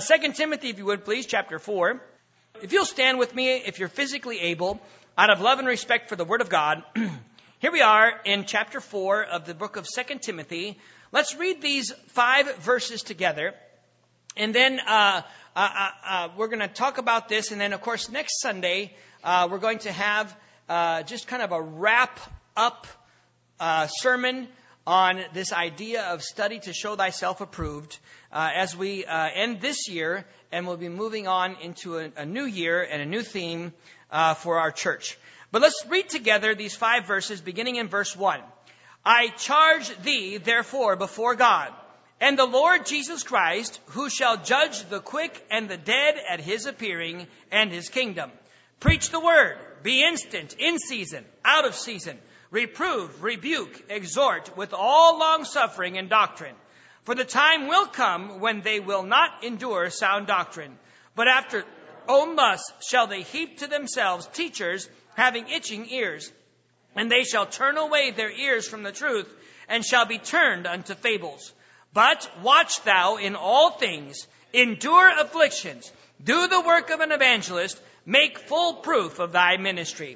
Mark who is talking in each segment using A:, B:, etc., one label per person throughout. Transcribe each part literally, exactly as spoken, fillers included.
A: Second Timothy, if you would please, chapter four. If you'll stand with me, if you're physically able, out of love and respect for the Word of God. Here we are in chapter four of the book of Second Timothy. Let's read these five verses together. And then uh, uh, uh, uh, we're going to talk about this. And then, of course, next Sunday, uh, we're going to have uh, just kind of a wrap-up uh, sermon on this idea of study to show thyself approved uh, as we uh, end this year, and we'll be moving on into a, a new year and a new theme uh, for our church. But let's read together these five verses, beginning in verse one. I charge thee, therefore, before God, and the Lord Jesus Christ, who shall judge the quick and the dead at his appearing and his kingdom. Preach the word, be instant, in season, out of season. Reprove, rebuke, exhort with all longsuffering and doctrine. For the time will come when they will not endure sound doctrine, but after own lust shall they heap to themselves teachers having itching ears. And they shall turn away their ears from the truth, and shall be turned unto fables. But watch thou in all things, endure afflictions, do the work of an evangelist, make full proof of thy ministry.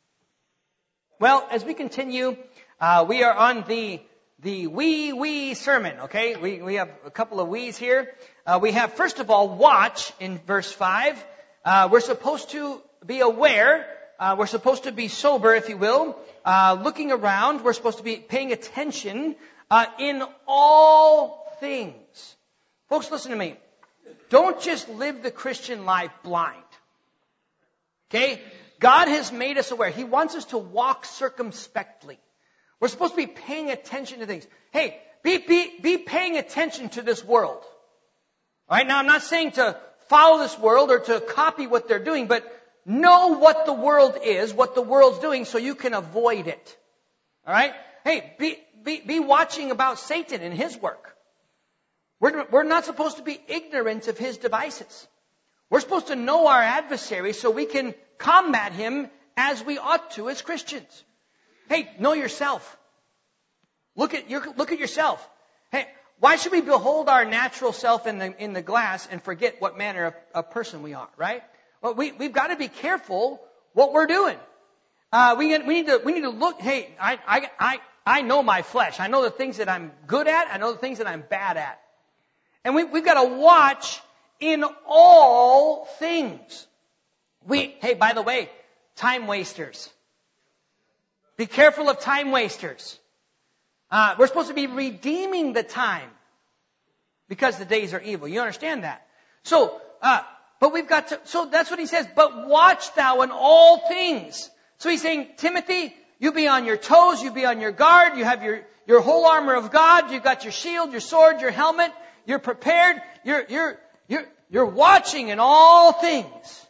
A: Well, as we continue, uh, we are on the the wee wee sermon. Okay, we we have a couple of wees here. Uh, we have first of all, watch in verse five. Uh, we're supposed to be aware. Uh, we're supposed to be sober, if you will, uh, looking around. We're supposed to be paying attention uh, in all things. Folks, listen to me. Don't just live the Christian life blind. Okay? God has made us aware. He wants us to walk circumspectly. We're supposed to be paying attention to things. Hey, be, be, be paying attention to this world. All right? Now, I'm not saying to follow this world or to copy what they're doing, but know what the world is, what the world's doing, so you can avoid it. All right? Hey, be, be, be watching about Satan and his work. We're, we're not supposed to be ignorant of his devices. We're supposed to know our adversary so we can combat him as we ought to as Christians. Hey, know yourself. Look at your, look at yourself. Hey, why should we behold our natural self in the in the glass and forget what manner of, of person we are? Right? Well, we we've got to be careful what we're doing. Uh, we we need to we need to look. Hey, I I I I know my flesh. I know the things that I'm good at. I know the things that I'm bad at. And we we've got to watch in all things. We, hey, by the way, time wasters. Be careful of time wasters. Uh, we're supposed to be redeeming the time because the days are evil. You understand that? So, uh, but we've got to, so that's what he says, but watch thou in all things. So he's saying, Timothy, you be on your toes, you be on your guard, you have your, your whole armor of God, you've got your shield, your sword, your helmet, you're prepared, you're, you're, you're, you're watching in all things.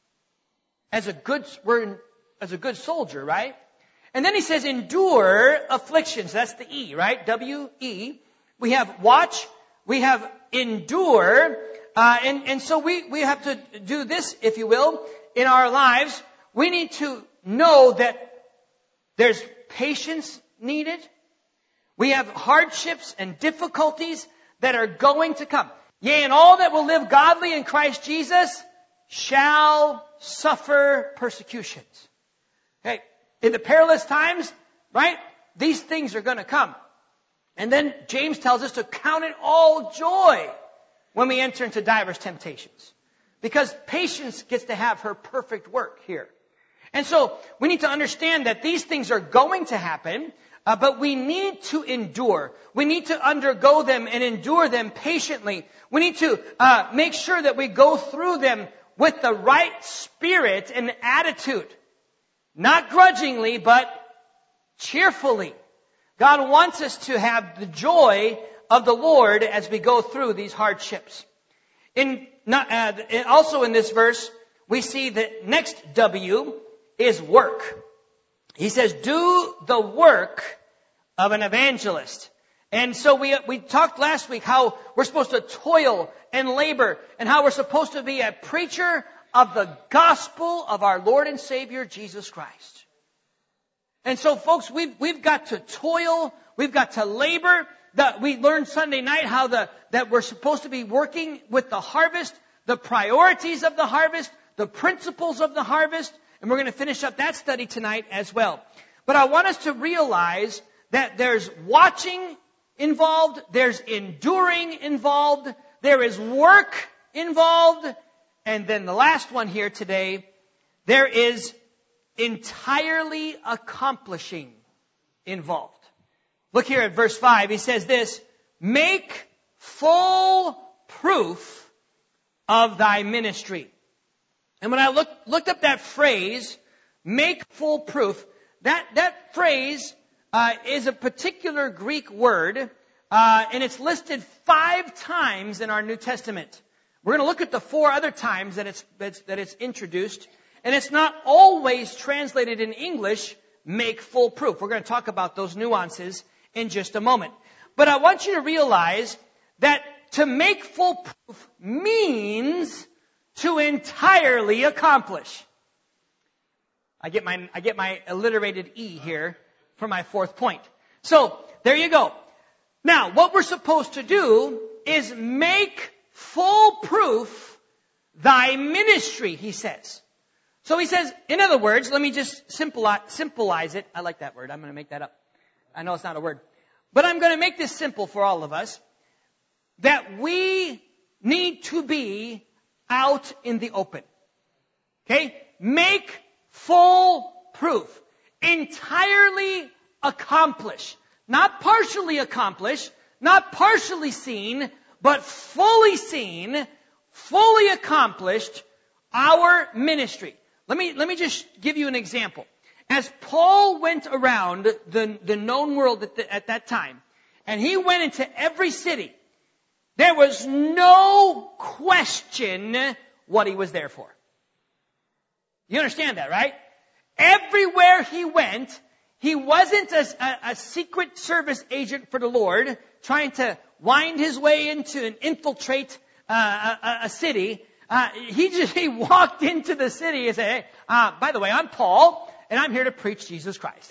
A: As a good, we're in, as a good soldier, right? And then he says, endure afflictions. That's the E, right? W E. We have watch. We have endure. Uh, and, and so we, we have to do this, if you will, in our lives. We need to know that there's patience needed. We have hardships and difficulties that are going to come. Yea, and all that will live godly in Christ Jesus shall suffer persecutions. Hey, in the perilous times, right? These things are going to come. And then James tells us to count it all joy when we enter into diverse temptations. Because patience gets to have her perfect work here. And so we need to understand that these things are going to happen, uh, but we need to endure. We need to undergo them and endure them patiently. We need to uh, make sure that we go through them with the right spirit and attitude. Not grudgingly, but cheerfully. God wants us to have the joy of the Lord as we go through these hardships. In, not, uh, also in this verse, we see that next W is work. He says, do the work of an evangelist. And so we we talked last week how we're supposed to toil and labor and how we're supposed to be a preacher of the gospel of our Lord and Savior, Jesus Christ. And so, folks, we've, we've got to toil, we've got to labor, that we learned Sunday night how the, that we're supposed to be working with the harvest, the priorities of the harvest, the principles of the harvest, and we're going to finish up that study tonight as well. But I want us to realize that there's watching involved, there's enduring involved, there is work involved, and then the last one here today, there is entirely accomplishing involved. Look here at verse five. He says this, make full proof of thy ministry. And when I look, looked up that phrase, make full proof, that, that phrase uh, is a particular Greek word, uh, and it's listed five times in our New Testament. We're going to look at the four other times that it's, that's, that it's introduced. And it's not always translated in English, make full proof. We're going to talk about those nuances in just a moment. But I want you to realize that to make full proof means to entirely accomplish. I get my, I get my alliterated E here for my fourth point. So, there you go. Now, what we're supposed to do is make full proof thy ministry, he says. So he says, in other words, let me just simplize it. I like that word. I'm going to make that up. I know it's not a word. But I'm going to make this simple for all of us. That we need to be out in the open. Okay? Make full proof. Entirely accomplish. Not partially accomplish. Not partially seen. But fully seen. Fully accomplished our ministry. Let me, let me just give you an example. As Paul went around the, the known world at, the, at that time, and he went into every city, there was no question what he was there for. You understand that, right? Everywhere he went, he wasn't a, a, a secret service agent for the Lord, trying to wind his way into and infiltrate uh, a, a city. Uh, he just, he walked into the city and said, hey, uh, by the way, I'm Paul, and I'm here to preach Jesus Christ.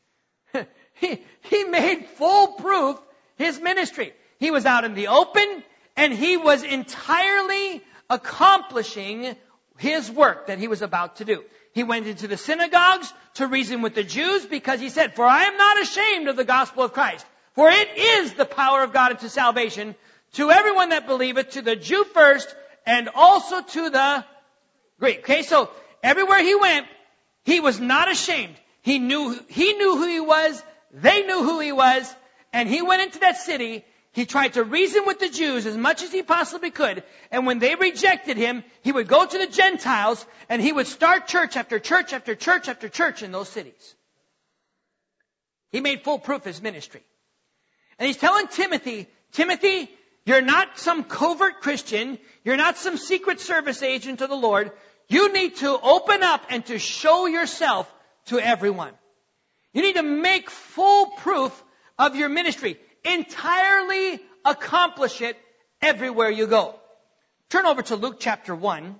A: he, he made full proof his ministry. He was out in the open, and he was entirely accomplishing his work that he was about to do. He went into the synagogues to reason with the Jews because he said, for I am not ashamed of the gospel of Christ, for it is the power of God unto salvation to everyone that believeth, to the Jew first, and also to the Greek. Okay, so everywhere he went, he was not ashamed. He knew, he knew who he was. They knew who he was. And he went into that city. He tried to reason with the Jews as much as he possibly could. And when they rejected him, he would go to the Gentiles and he would start church after church after church after church in those cities. He made full proof his ministry. And he's telling Timothy, Timothy, you're not some covert Christian. You're not some secret service agent of the Lord. You need to open up and to show yourself to everyone. You need to make full proof of your ministry. Entirely accomplish it everywhere you go. Turn over to Luke chapter one.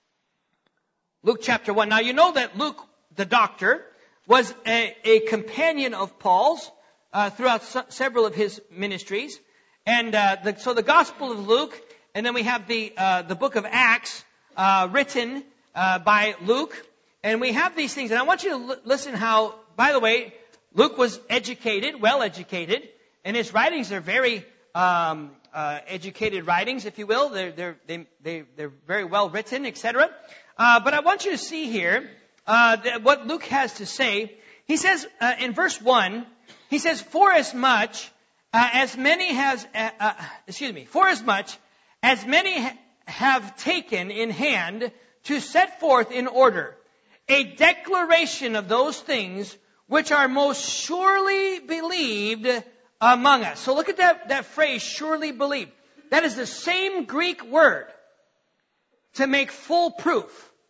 A: Luke chapter one. Now you know that Luke, the doctor, was a, a companion of Paul's uh, throughout so, several of his ministries. And uh, the, so the Gospel of Luke, and then we have the uh, the book of Acts uh, written uh, by Luke, and we have these things. And I want you to l- listen how, by the way, Luke was educated, well educated, and his writings are very um, uh, educated writings, if you will. They're they're they, they they're very well written, et cetera. Uh, but I want you to see here uh, that what Luke has to say. He says uh, in verse one, he says, "For as much Uh, as many has, uh, uh, excuse me, for as much as many ha- have taken in hand to set forth in order a declaration of those things which are most surely believed among us." So look at that, that phrase, surely believed. That is the same Greek word to make full proof.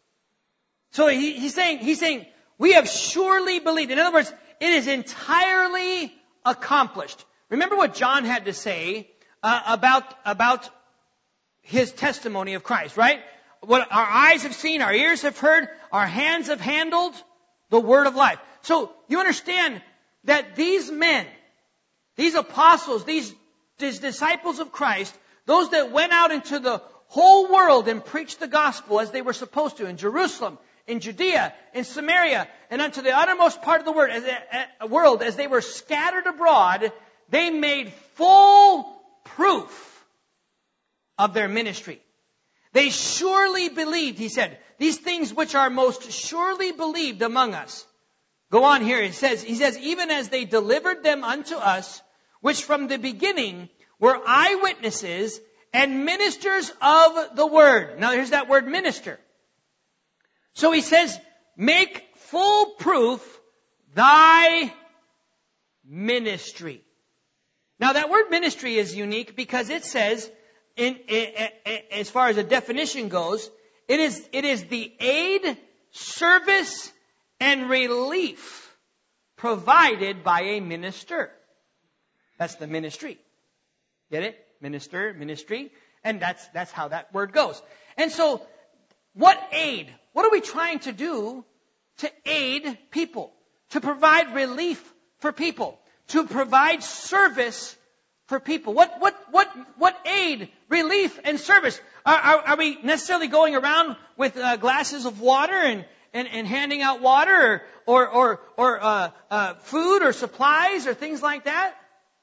A: So he, he's saying, he's saying, we have surely believed. In other words, it is entirely accomplished. Remember what John had to say uh, about about his testimony of Christ, right? What our eyes have seen, our ears have heard, our hands have handled the word of life. So you understand that these men, these apostles, these these disciples of Christ, those that went out into the whole world and preached the gospel as they were supposed to in Jerusalem, in Judea, in Samaria, and unto the uttermost part of the world as, uh, world, as they were scattered abroad, they made full proof of their ministry. They surely believed, he said, these things which are most surely believed among us. Go on here, it says, he says, even as they delivered them unto us, which from the beginning were eyewitnesses and ministers of the word. Now here's that word minister. So he says, make full proof thy ministry. Now that word ministry is unique because it says, in, in, in, as far as a definition goes, it is, it is the aid, service, and relief provided by a minister. That's the ministry. Get it? Minister, ministry. And that's, that's how that word goes. And so, what aid? What are we trying to do to aid people? To provide relief for people? To provide service for people? What, what, what, what aid, relief, and service? Are, are, are we necessarily going around with uh, glasses of water and, and, and handing out water or, or, or, or uh, uh, food or supplies or things like that?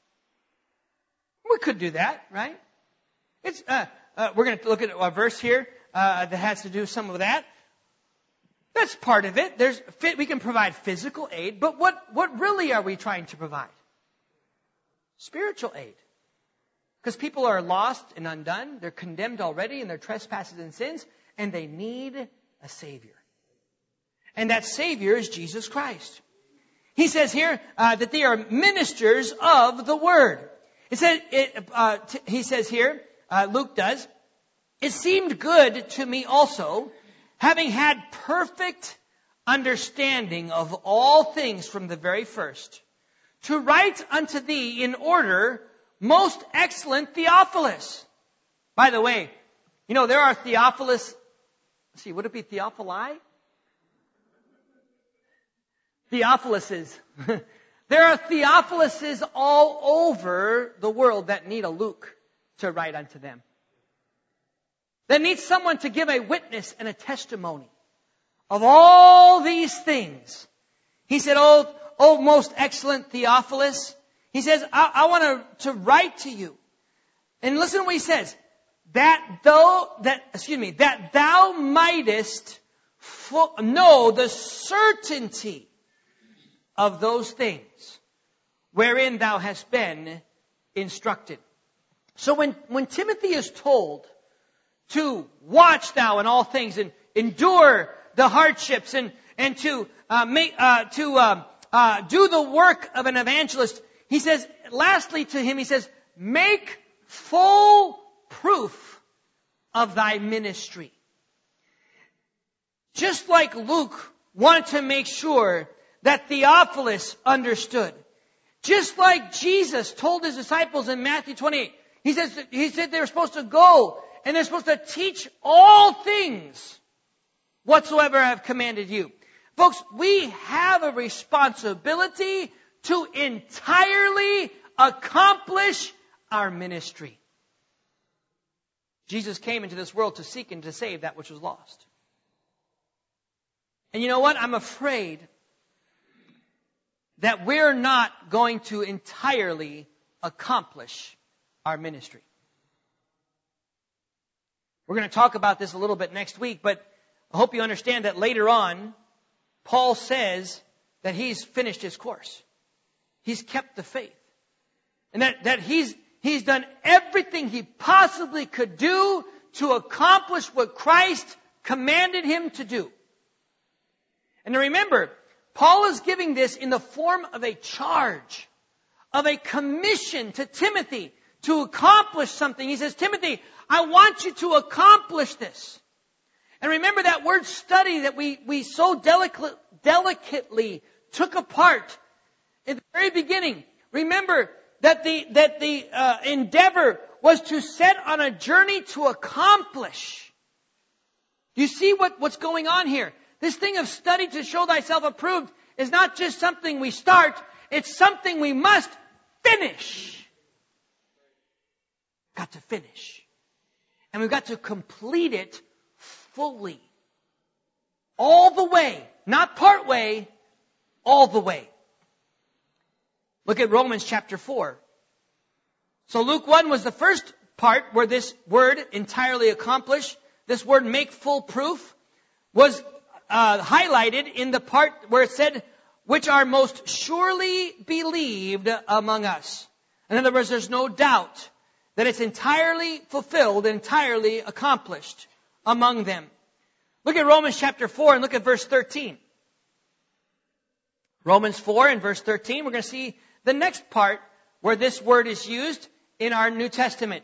A: We could do that, right? It's, uh, uh, we're going to look at a verse here uh, that has to do some of that. That's part of it. There's, we can provide physical aid, but what, what really are we trying to provide? Spiritual aid. Because people are lost and undone. They're condemned already in their trespasses and sins, and they need a Savior. And that Savior is Jesus Christ. He says here uh, that they are ministers of the Word. It says, it, uh, t- he says here, uh, Luke does, it seemed good to me also, having had perfect understanding of all things from the very first, to write unto thee in order, most excellent Theophilus. By the way, you know, there are Theophilus, let's see, would it be Theophili? Theophiluses. There are Theophiluses all over the world that need a Luke to write unto them. That need someone to give a witness and a testimony of all these things. He said, oh, oh most excellent Theophilus. He says, I, I want to, to write to you. And listen to what he says. That though, that, excuse me, that thou mightest fo- know the certainty of those things wherein thou hast been instructed. So when, when Timothy is told to watch thou in all things and endure the hardships and, and to, uh, make, uh, to, uh, uh, do the work of an evangelist, he says, lastly to him, he says, make full proof of thy ministry. Just like Luke wanted to make sure that Theophilus understood. Just like Jesus told his disciples in Matthew twenty-eight. He says, he said they were supposed to go and they're supposed to teach all things whatsoever I have commanded you. Folks, we have a responsibility to entirely accomplish our ministry. Jesus came into this world to seek and to save that which was lost. And you know what? I'm afraid that we're not going to entirely accomplish our ministry. We're going to talk about this a little bit next week, but I hope you understand that later on, Paul says that he's finished his course. He's kept the faith. And that, that he's, he's done everything he possibly could do to accomplish what Christ commanded him to do. And remember, Paul is giving this in the form of a charge, of a commission to Timothy to accomplish something. He says, Timothy, I want you to accomplish this. And remember that word study that we, we so delicate, delicately took apart in the very beginning. Remember that the, that the uh, endeavor was to set on a journey to accomplish. Do you see what, what's going on here? This thing of study to show thyself approved is not just something we start, it's something we must finish. got to finish. And we've got to complete it fully. All the way. Not part way, all the way. Look at Romans chapter four. So Luke one was the first part where this word entirely accomplished. This word make full proof was uh, highlighted in the part where it said, which are most surely believed among us. In other words, there's no doubt that it's entirely fulfilled, entirely accomplished among them. Look at Romans chapter four and look at verse thirteen. Romans four and verse thirteen, we're going to see the next part where this word is used in our New Testament.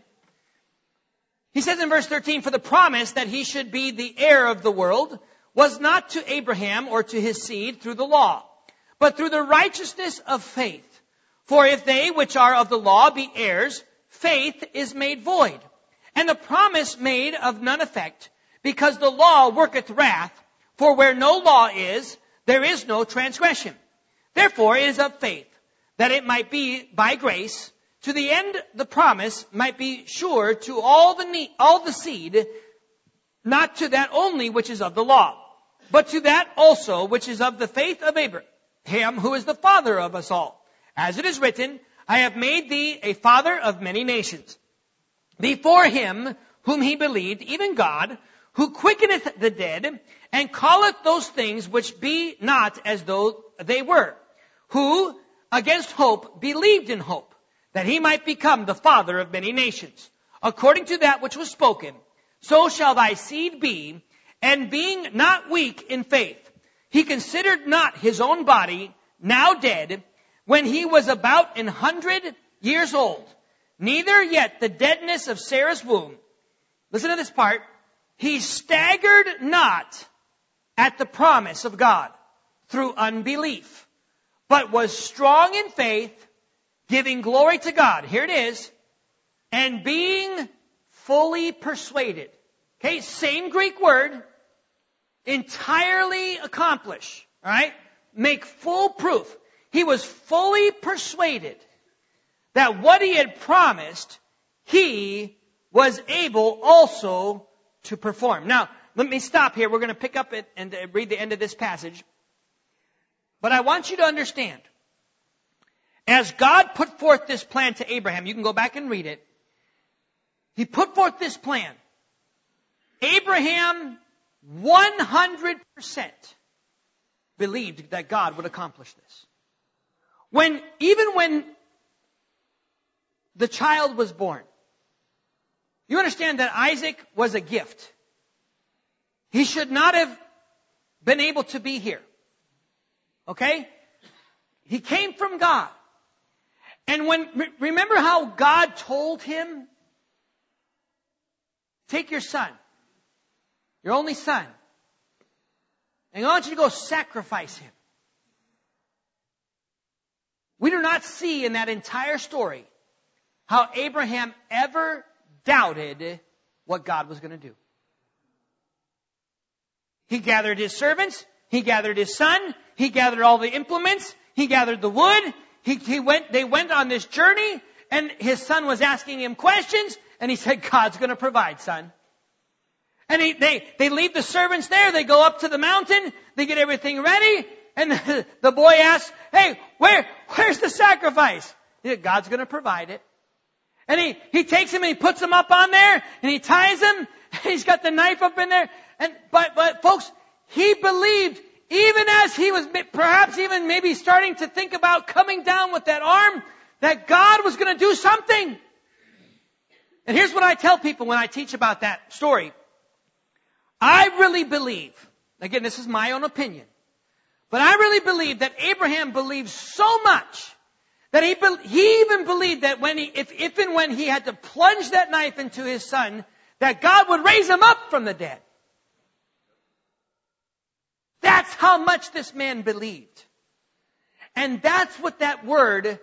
A: He says in verse thirteen, for the promise that he should be the heir of the world was not to Abraham or to his seed through the law, but through the righteousness of faith. For if they which are of the law be heirs, faith is made void, and the promise made of none effect, because the law worketh wrath, for where no law is, there is no transgression. Therefore it is of faith, that it might be by grace, to the end the promise might be sure to all the need, all the seed, not to that only which is of the law, but to that also which is of the faith of Abraham, who is the father of us all. As it is written, I have made thee a father of many nations. Before him whom he believed, even God, who quickeneth the dead, and calleth those things which be not as though they were, who against hope believed in hope, that he might become the father of many nations, according to that which was spoken, so shall thy seed be. And being not weak in faith, he considered not his own body now dead, when he was about an hundred years old, neither yet the deadness of Sarah's womb. Listen to this part. He staggered not at the promise of God through unbelief, but was strong in faith, giving glory to God. Here it is. And being fully persuaded. Okay, same Greek word. Entirely accomplish. All right? Make full proof. He was fully persuaded that what he had promised, he was able also to perform. Now, let me stop here. We're going to pick up it and read the end of this passage. But I want you to understand, as God put forth this plan to Abraham, you can go back and read it. He put forth this plan. Abraham one hundred percent believed that God would accomplish this. When, even when the child was born, you understand that Isaac was a gift. He should not have been able to be here. Okay? He came from God. And when, remember how God told him, take your son, your only son, and I want you to go sacrifice him. We do not see in that entire story how Abraham ever doubted what God was going to do. He gathered his servants. He gathered his son. He gathered all the implements. He gathered the wood. He, he went, they went on this journey, and his son was asking him questions, and he said, God's going to provide, son. And he, they, they leave the servants there. They go up to the mountain. They get everything ready. And the, the boy asks, hey, where, where's the sacrifice? He said, God's going to provide it. And he, he takes him and he puts him up on there and he ties him. And he's got the knife up in there. And, but, but folks, he believed, even as he was perhaps even maybe starting to think about coming down with that arm, that God was going to do something. And here's what I tell people when I teach about that story. I really believe, again, this is my own opinion, but I really believe that Abraham believed so much that he, he even believed that when he, if, if and when he had to plunge that knife into his son, that God would raise him up from the dead. That's how much this man believed. And that's what that word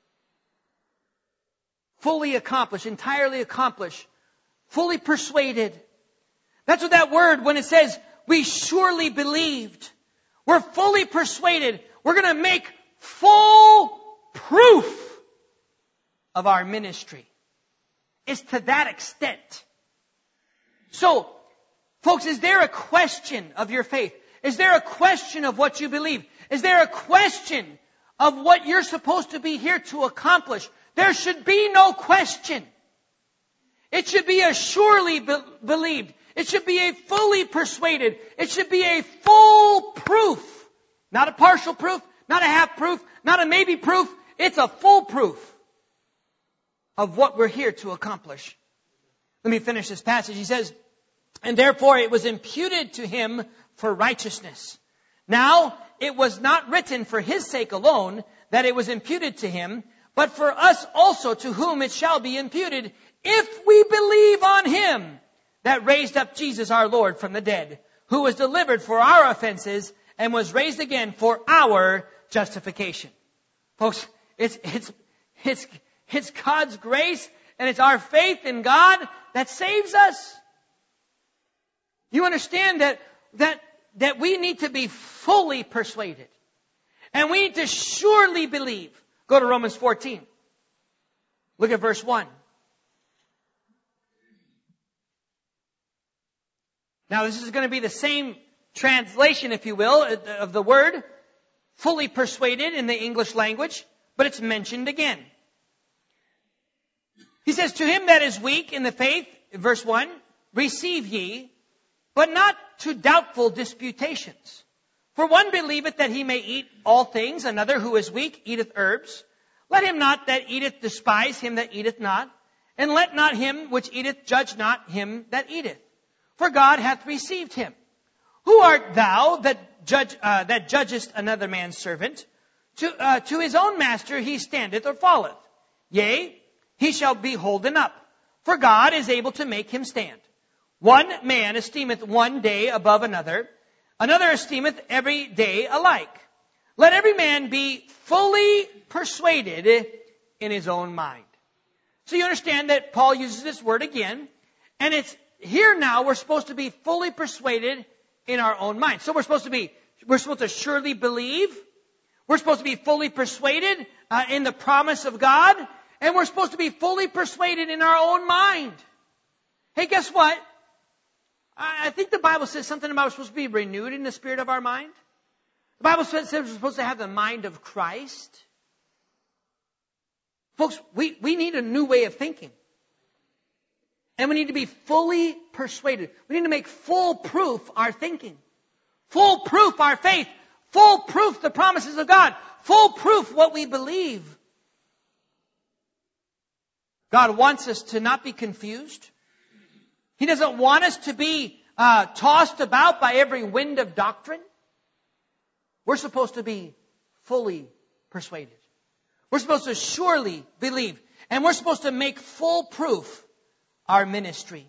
A: fully accomplished, entirely accomplished, fully persuaded. That's what that word, when it says, we surely believed, we're fully persuaded, we're going to make full proof of our ministry. It's to that extent. So, folks, is there a question of your faith? Is there a question of what you believe? Is there a question of what you're supposed to be here to accomplish? There should be no question. It should be a surely be- believed. It should be a fully persuaded. It should be a full proof. Not a partial proof, not a half proof, not a maybe proof. It's a full proof of what we're here to accomplish. Let me finish this passage. He says, and therefore it was imputed to him for righteousness. Now, it was not written for his sake alone that it was imputed to him, but for us also to whom it shall be imputed, if we believe on him that raised up Jesus our Lord from the dead, who was delivered for our offenses and was raised again for our justification. Folks, it's, it's, it's, it's God's grace and it's our faith in God that saves us. You understand that, that, that we need to be fully persuaded. And we need to surely believe. Go to Romans fourteen. Look at verse one. Now this is going to be the same translation, if you will, of the word fully persuaded in the English language, but it's mentioned again. He says, to him that is weak in the faith, verse one, receive ye, but not to doubtful disputations. For one believeth that he may eat all things, another who is weak eateth herbs. Let him not that eateth despise him that eateth not, and let not him which eateth judge not him that eateth. For God hath received him. Who art thou that judge uh, that judgest another man's servant? To uh, to his own master he standeth or falleth. Yea, he shall be holden up. For God is able to make him stand. One man esteemeth one day above another, another esteemeth every day alike. Let every man be fully persuaded in his own mind. So you understand that Paul uses this word again, and it's here now we're supposed to be fully persuaded in our own mind. So we're supposed to be, we're supposed to surely believe. We're supposed to be fully persuaded uh, in the promise of God, and we're supposed to be fully persuaded in our own mind. Hey, guess what? I think the Bible says something about we're supposed to be renewed in the spirit of our mind. The Bible says we're supposed to have the mind of Christ. Folks, we, we need a new way of thinking. And we need to be fully persuaded. We need to make full proof our thinking. Full proof our faith. Full proof the promises of God. Full proof what we believe. God wants us to not be confused. He doesn't want us to be uh, tossed about by every wind of doctrine. We're supposed to be fully persuaded. We're supposed to surely believe. And we're supposed to make full proof our ministry.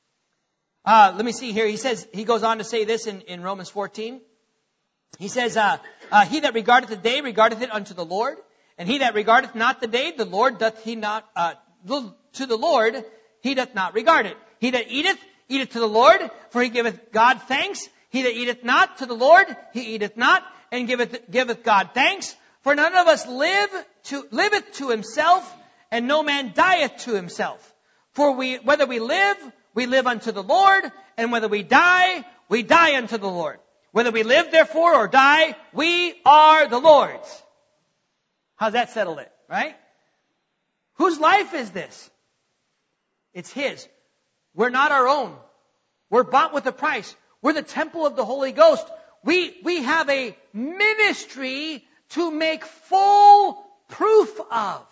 A: Uh, let me see here. He says, he goes on to say this in, in Romans fourteen. He says, uh, uh, he that regardeth the day regardeth it unto the Lord. And he that regardeth not the day, the Lord doth he not, uh, to the Lord he doth not regard it. He that eateth, eateth to the Lord, for he giveth God thanks. He that eateth not to the Lord, he eateth not, and giveth, giveth God thanks. For none of us live to, liveth to himself, and no man dieth to himself. For we, whether we live, we live unto the Lord, and whether we die, we die unto the Lord. Whether we live, therefore, or die, we are the Lord's. How's that settle it, right? Whose life is this? It's His. We're not our own. We're bought with a price. We're the temple of the Holy Ghost. We, we have a ministry to make full proof of.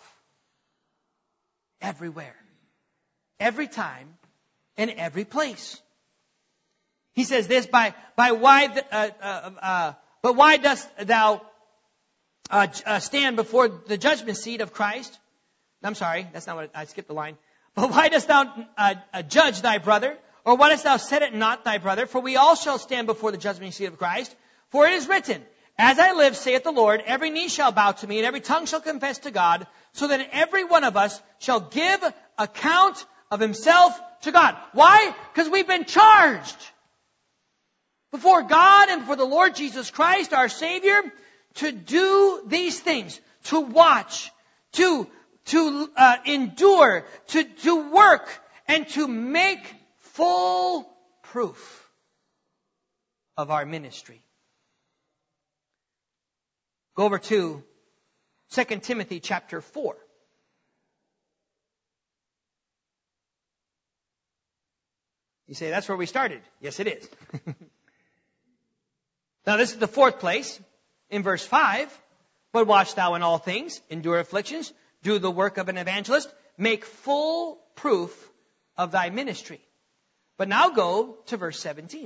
A: Everywhere. Every time. And every place. He says this, by, by why, the, uh, uh, uh, but why dost thou uh, uh, stand before the judgment seat of Christ? I'm sorry, that's not what, I skipped the line. But why dost thou uh, uh, judge thy brother? Or why dost thou set it not thy brother? For we all shall stand before the judgment seat of Christ. For it is written, as I live, saith the Lord, every knee shall bow to me, and every tongue shall confess to God, so that every one of us shall give account of himself to God. Why? Because we've been charged before God and for the Lord Jesus Christ, our Savior, to do these things, to watch, to to uh, endure, to, to work, and to make full proof of our ministry. Go over to Second Timothy chapter four. You say, that's where we started. Yes, it is. Now, this is the fourth place in verse five. But watch thou in all things, endure afflictions, do the work of an evangelist, make full proof of thy ministry. But now go to verse seventeen.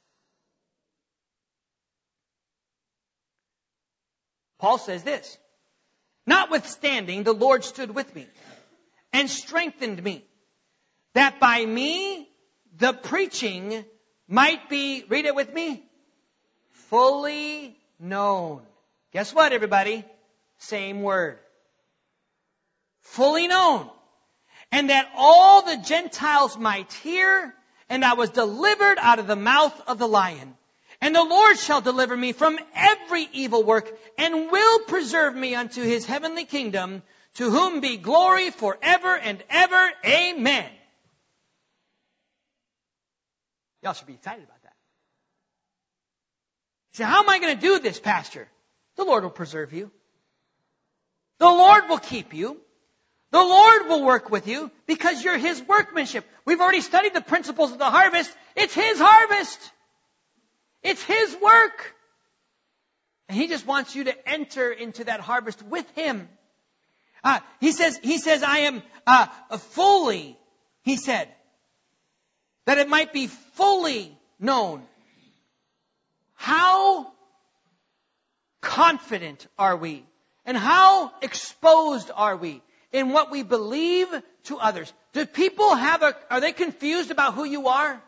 A: Paul says this, notwithstanding, the Lord stood with me and strengthened me, that by me the preaching might be, read it with me, fully known. Guess what, everybody? Same word. Fully known. And that all the Gentiles might hear, and I was delivered out of the mouth of the lion. And the Lord shall deliver me from every evil work, and will preserve me unto his heavenly kingdom, to whom be glory forever and ever. Amen. Y'all should be excited about that. You say, how am I going to do this, Pastor? The Lord will preserve you. The Lord will keep you. The Lord will work with you because you're his workmanship. We've already studied the principles of the harvest. It's his harvest. It's his work. And he just wants you to enter into that harvest with him. Uh, he says, he says, I am uh, fully, he said, that it might be fully known. How confident are we? And how exposed are we in what we believe to others? Do people have a, are they confused about who you are?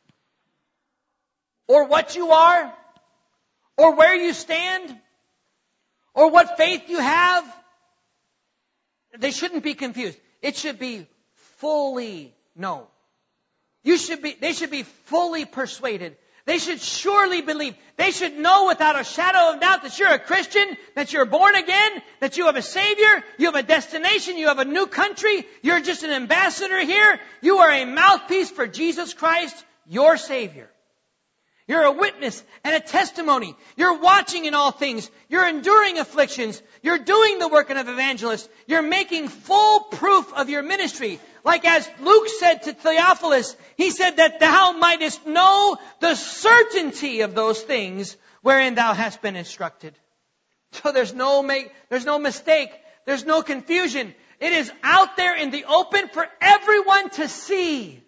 A: Or what you are? Or where you stand? Or what faith you have? They shouldn't be confused. It should be fully known. You should be, they should be fully persuaded. They should surely believe. They should know without a shadow of doubt that you're a Christian, that you're born again, that you have a Savior, you have a destination, you have a new country, you're just an ambassador here. You are a mouthpiece for Jesus Christ, your Savior. You're a witness and a testimony. You're watching in all things. You're enduring afflictions. You're doing the work of an evangelist. You're making full proof of your ministry. Like as Luke said to Theophilus, he said that thou mightest know the certainty of those things wherein thou hast been instructed. So there's no make, there's no mistake. There's no confusion. It is out there in the open for everyone to see.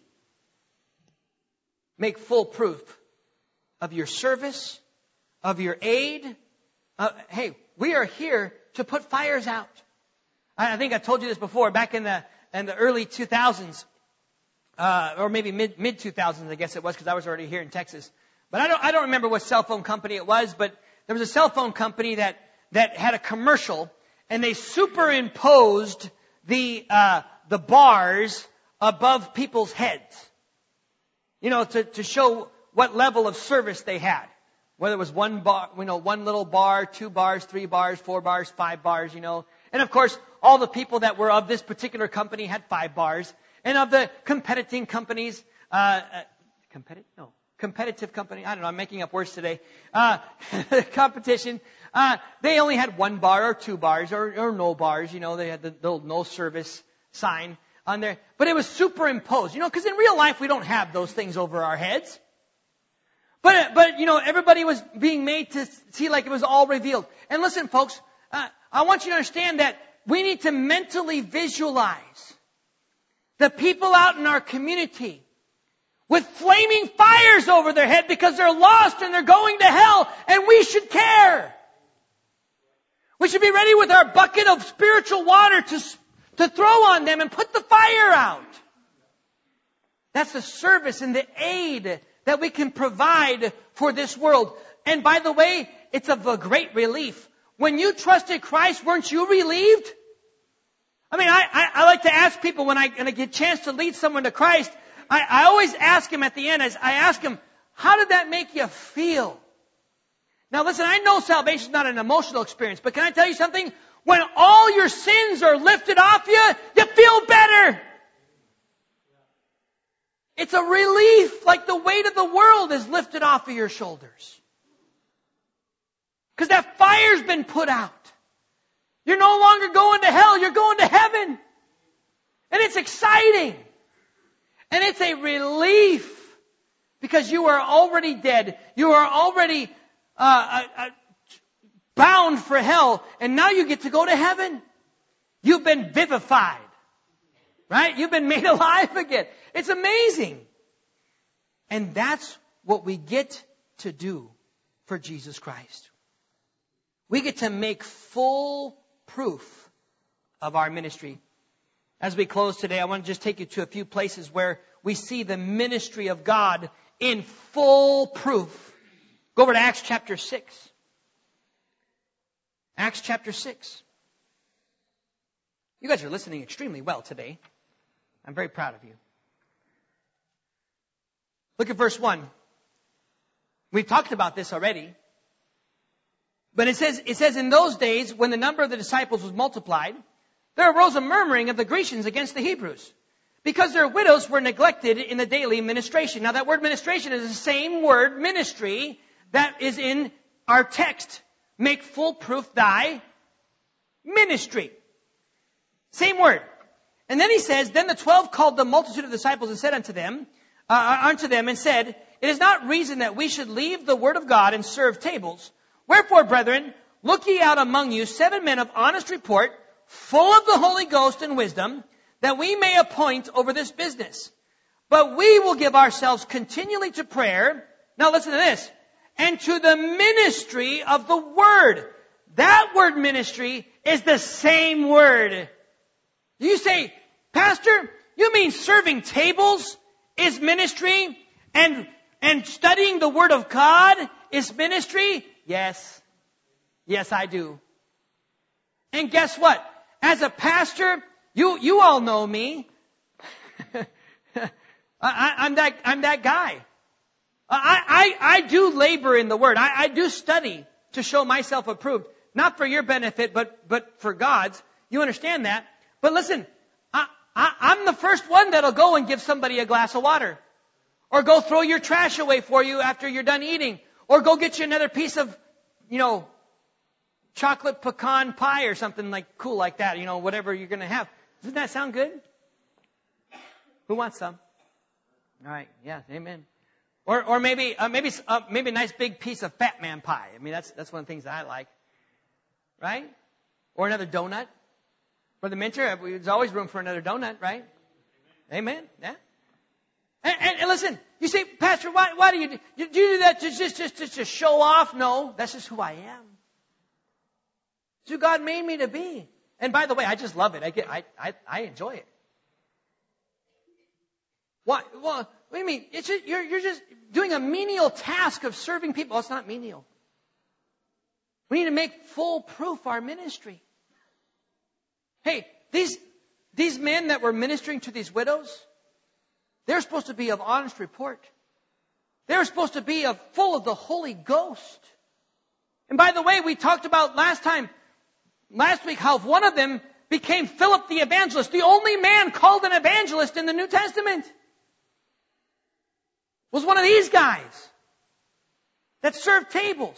A: Make full proof of your service, of your aid. Uh, hey, we are here to put fires out. I, I think I told you this before, back in the in the early two thousands, uh, or maybe mid mid two thousands, I guess it was, because I was already here in Texas. But I don't I don't remember what cell phone company it was, but there was a cell phone company that that had a commercial, and they superimposed the uh, the bars above people's heads, you know, to to show what level of service they had. Whether it was one bar, you know, one little bar, two bars, three bars, four bars, five bars, you know. And of course, all the people that were of this particular company had five bars. And of the competing companies, uh, uh competitive, no, competitive company, I don't know, I'm making up words today, uh, competition, uh, they only had one bar or two bars or, or no bars, you know, they had the little no service sign on there. But it was superimposed, you know, because in real life we don't have those things over our heads. But, but, you know, everybody was being made to see like it was all revealed. And listen, folks, uh, I want you to understand that we need to mentally visualize the people out in our community with flaming fires over their head because they're lost and they're going to hell, and we should care. We should be ready with our bucket of spiritual water to, to throw on them and put the fire out. That's the service and the aid that we can provide for this world. And by the way, it's of a great relief. When you trusted Christ, weren't you relieved? I mean, I, I, I like to ask people when I, when I get a chance to lead someone to Christ, I, I always ask them at the end, as I ask them, how did that make you feel? Now listen, I know salvation is not an emotional experience, but can I tell you something? When all your sins are lifted off you, you feel better. It's a relief, like the weight of the world is lifted off of your shoulders. Because that fire's been put out. You're no longer going to hell, you're going to heaven. And it's exciting. And it's a relief. Because you are already dead. You are already uh, uh, bound for hell. And now you get to go to heaven. You've been vivified. Right? You've been made alive again. It's amazing. And that's what we get to do for Jesus Christ. We get to make full proof of our ministry. As we close today, I want to just take you to a few places where we see the ministry of God in full proof. Go over to Acts chapter six. Acts chapter six. You guys are listening extremely well today. I'm very proud of you. Look at verse one. We've talked about this already. But it says, it says, in those days, when the number of the disciples was multiplied, there arose a murmuring of the Grecians against the Hebrews, because their widows were neglected in the daily ministration. Now that word ministration is the same word, ministry, that is in our text. Make full proof thy ministry. Same word. And then he says, then the twelve called the multitude of disciples and said unto them, uh, unto them and said, it is not reason that we should leave the word of God and serve tables. Wherefore, brethren, look ye out among you seven men of honest report, full of the Holy Ghost and wisdom, that we may appoint over this business. But we will give ourselves continually to prayer. Now listen to this. And to the ministry of the word. That word ministry is the same word. You say, Pastor, you mean serving tables is ministry? And, and studying the word of God is ministry? Yes. Yes, I do. And guess what? As a pastor, you, you all know me. I, I'm that, I'm that guy. I, I, I do labor in the Word. I, I do study to show myself approved. Not for your benefit, but, but for God's. You understand that? But listen, I, I, I'm the first one that'll go and give somebody a glass of water. Or go throw your trash away for you after you're done eating. Or go get you another piece of, you know, chocolate pecan pie or something like cool like that. You know, whatever you're going to have. Doesn't that sound good? Who wants some? All right. Yeah. Amen. Or, or maybe, uh, maybe, uh, maybe a nice big piece of Fat Man pie. I mean, that's, that's one of the things that I like. Right? Or another donut. Brother Minter, there's always room for another donut, right? Amen. Yeah. And, and, and listen, you say, Pastor, why, why do you do, you do that to just, just, just to show off? No, that's just who I am. It's who God made me to be. And by the way, I just love it. I get, I, I, I enjoy it. Why? Well, what do you mean? It's just, you're, you're just doing a menial task of serving people. Oh, it's not menial. We need to make full proof our ministry. Hey, these, these men that were ministering to these widows, they're supposed to be of honest report. They're supposed to be of full of the Holy Ghost. And by the way, we talked about last time, last week, how one of them became Philip the evangelist, the only man called an evangelist in the New Testament. Was one of these guys that served tables.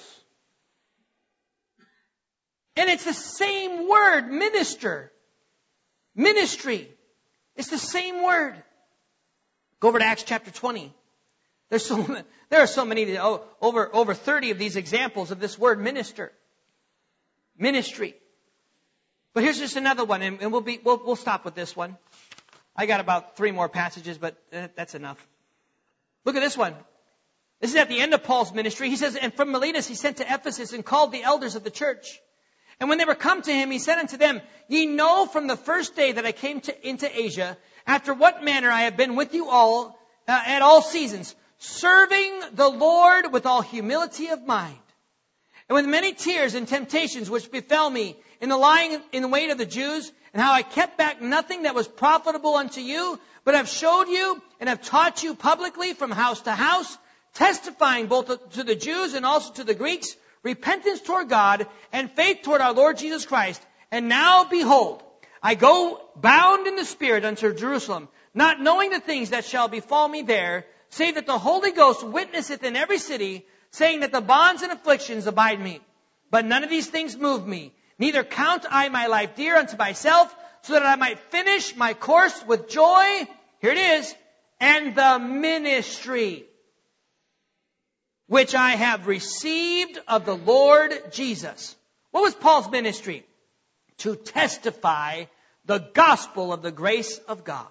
A: And it's the same word, minister, ministry. It's the same word. Go over to Acts chapter twenty. There's so there are so many oh, over over thirty of these examples of this word minister, ministry. But here's just another one, and, and we'll be we'll we'll stop with this one. I got about three more passages, but uh, that's enough. Look at this one. This is at the end of Paul's ministry. He says, and from Miletus he sent to Ephesus and called the elders of the church. And when they were come to him, he said unto them, ye know from the first day that I came to, into Asia, after what manner I have been with you all uh, at all seasons, serving the Lord with all humility of mind, and with many tears and temptations which befell me in the lying in the wait of the Jews, and how I kept back nothing that was profitable unto you, but have showed you and have taught you publicly from house to house, testifying both to the Jews and also to the Greeks, repentance toward God and faith toward our Lord Jesus Christ. And now behold, I go bound in the Spirit unto Jerusalem, not knowing the things that shall befall me there, save that the Holy Ghost witnesseth in every city, saying that the bonds and afflictions abide me. But none of these things move me. Neither count I my life dear unto myself, so that I might finish my course with joy. Here it is. And the ministry which I have received of the Lord Jesus. What was Paul's ministry? To testify the gospel of the grace of God.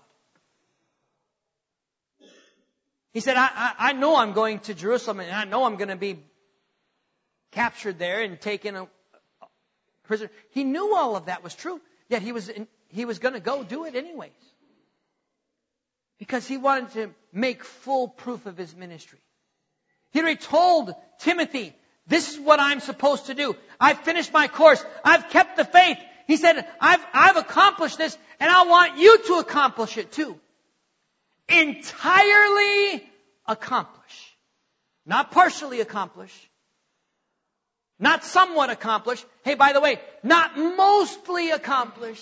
A: He said, I, I, I know I'm going to Jerusalem, and I know I'm going to be captured there and taken a, a prisoner. He knew all of that was true, yet he was in, he was going to go do it anyways. Because he wanted to make full proof of his ministry. He already told Timothy, this is what I'm supposed to do. I've finished my course. I've kept the faith. He said, I've, I've accomplished this, and I want you to accomplish it too. Entirely accomplish. Not partially accomplish. Not somewhat accomplish. Hey, by the way, not mostly accomplish.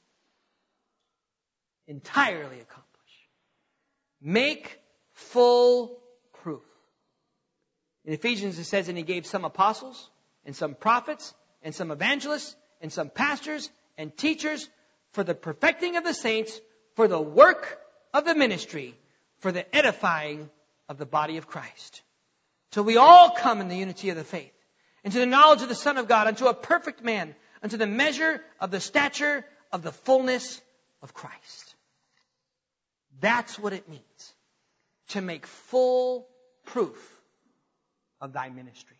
A: Entirely accomplish. Make full proof. In Ephesians it says, and he gave some apostles, and some prophets, and some evangelists, and some pastors, and teachers, for the perfecting of the saints, for the work of the ministry, for the edifying of the body of Christ. Till we all come in the unity of the faith, into the knowledge of the Son of God, unto a perfect man, unto the measure of the stature of the fullness of Christ. That's what it means to make full proof of thy ministry.